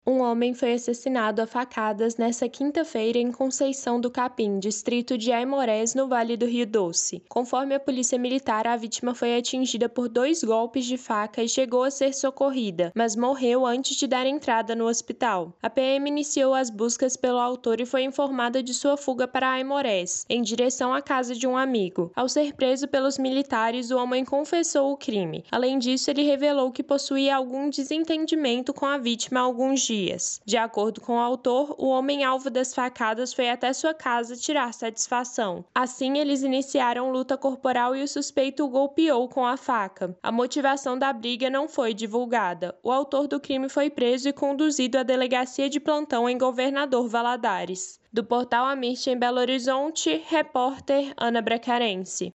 Um homem foi assassinado a facadas nesta quinta-feira em Conceição do Capim, distrito de Aimorés, no Vale do Rio Doce. Conforme a polícia militar, a vítima foi atingida por 2 golpes de faca e chegou a ser socorrida, mas morreu antes de dar entrada no hospital. A PM iniciou as buscas pelo autor e foi informada de sua fuga para Aimorés, em direção à casa de um amigo. Ao ser preso pelos militares, o homem confessou o crime. Além disso, ele revelou que possuía algum desentendimento com a vítima há alguns dias. De acordo com o autor, o homem alvo das facadas foi até sua casa tirar satisfação. Assim, eles iniciaram luta corporal e o suspeito o golpeou com a faca. A motivação da briga não foi divulgada. O autor do crime foi preso e conduzido à delegacia de plantão em Governador Valadares. Do portal Amirte em Belo Horizonte, repórter Ana Bracarense.